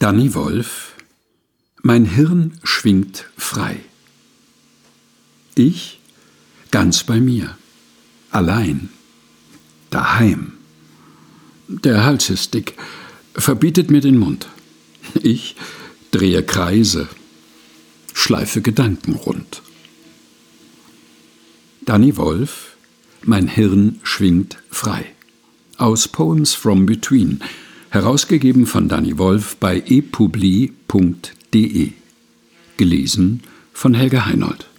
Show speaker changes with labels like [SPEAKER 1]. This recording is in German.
[SPEAKER 1] Danny Wolf: Mein Hirn schwingt frei. Ich ganz bei mir, allein, daheim. Der Hals ist dick, verbietet mir den Mund. Ich drehe Kreise, schleife Gedanken rund. Danny Wolf: Mein Hirn schwingt frei. Aus Poems from Between, herausgegeben von Danny Wolf bei epubli.de. Gelesen von Helga Heinold.